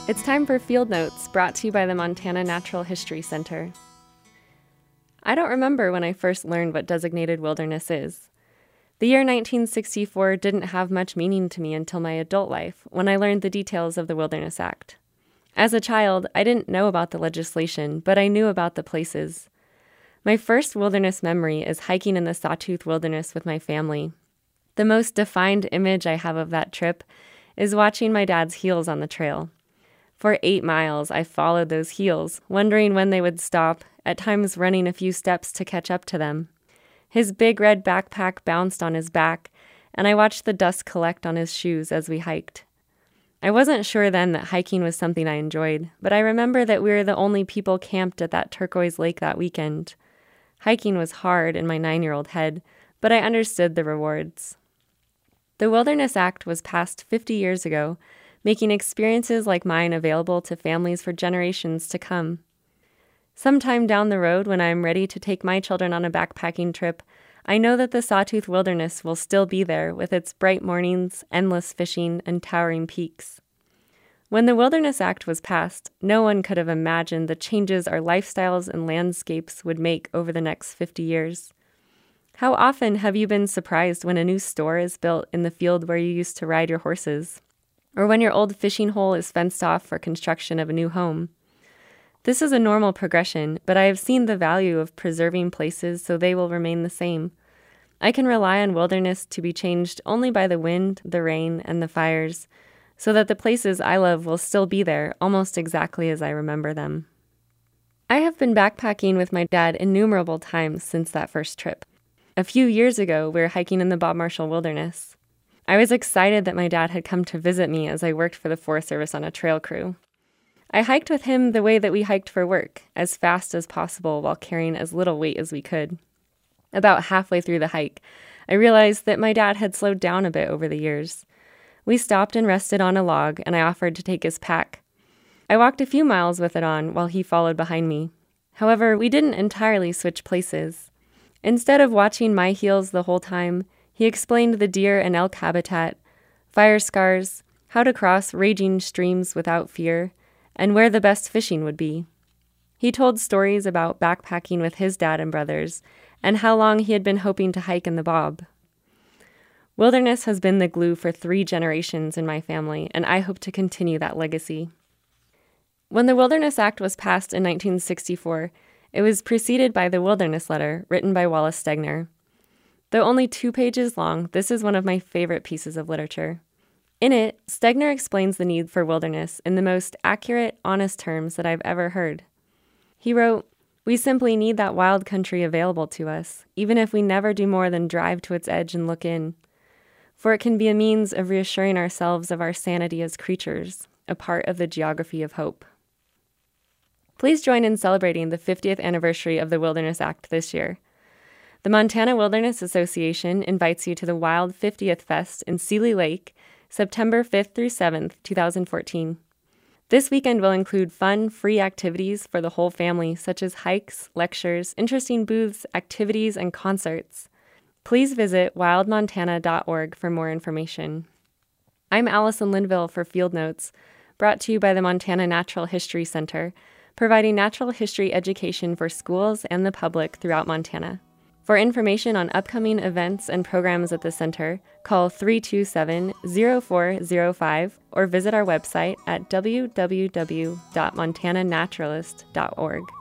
It's time for Field Notes, brought to you by the Montana Natural History Center. I don't remember when I first learned what designated wilderness is. The year 1964 didn't have much meaning to me until my adult life, when I learned the details of the Wilderness Act. As a child, I didn't know about the legislation, but I knew about the places. My first wilderness memory is hiking in the Sawtooth Wilderness with my family. The most defined image I have of that trip is watching my dad's heels on the trail. For 8 miles, I followed those heels, wondering when they would stop, at times running a few steps to catch up to them. His big red backpack bounced on his back, and I watched the dust collect on his shoes as we hiked. I wasn't sure then that hiking was something I enjoyed, but I remember that we were the only people camped at that turquoise lake that weekend. Hiking was hard in my 9-year-old head, but I understood the rewards. The Wilderness Act was passed 50 years ago, making experiences like mine available to families for generations to come. Sometime down the road, when I am ready to take my children on a backpacking trip, I know that the Sawtooth Wilderness will still be there with its bright mornings, endless fishing, and towering peaks. When the Wilderness Act was passed, no one could have imagined the changes our lifestyles and landscapes would make over the next 50 years. How often have you been surprised when a new store is built in the field where you used to ride your horses? Or when your old fishing hole is fenced off for construction of a new home? This is a normal progression, but I have seen the value of preserving places so they will remain the same. I can rely on wilderness to be changed only by the wind, the rain, and the fires, so that the places I love will still be there almost exactly as I remember them. I have been backpacking with my dad innumerable times since that first trip. A few years ago, we were hiking in the Bob Marshall Wilderness. I was excited that my dad had come to visit me as I worked for the Forest Service on a trail crew. I hiked with him the way that we hiked for work, as fast as possible while carrying as little weight as we could. About halfway through the hike, I realized that my dad had slowed down a bit over the years. We stopped and rested on a log, and I offered to take his pack. I walked a few miles with it on while he followed behind me. However, we didn't entirely switch places. Instead of watching my heels the whole time, he explained the deer and elk habitat, fire scars, how to cross raging streams without fear, and where the best fishing would be. He told stories about backpacking with his dad and brothers, and how long he had been hoping to hike in the Bob. Wilderness has been the glue for 3 generations in my family, and I hope to continue that legacy. When the Wilderness Act was passed in 1964, it was preceded by the Wilderness Letter, written by Wallace Stegner. Though only 2 pages long, this is one of my favorite pieces of literature. In it, Stegner explains the need for wilderness in the most accurate, honest terms that I've ever heard. He wrote, "We simply need that wild country available to us, even if we never do more than drive to its edge and look in. For it can be a means of reassuring ourselves of our sanity as creatures, a part of the geography of hope." Please join in celebrating the 50th anniversary of the Wilderness Act this year. The Montana Wilderness Association invites you to the Wild 50th Fest in Seeley Lake, September 5th through 7th, 2014. This weekend will include fun, free activities for the whole family, such as hikes, lectures, interesting booths, activities, and concerts. Please visit wildmontana.org for more information. I'm Allison Linville for Field Notes, brought to you by the Montana Natural History Center, providing natural history education for schools and the public throughout Montana. For information on upcoming events and programs at the center, call 327-0405 or visit our website at www.montananaturalist.org.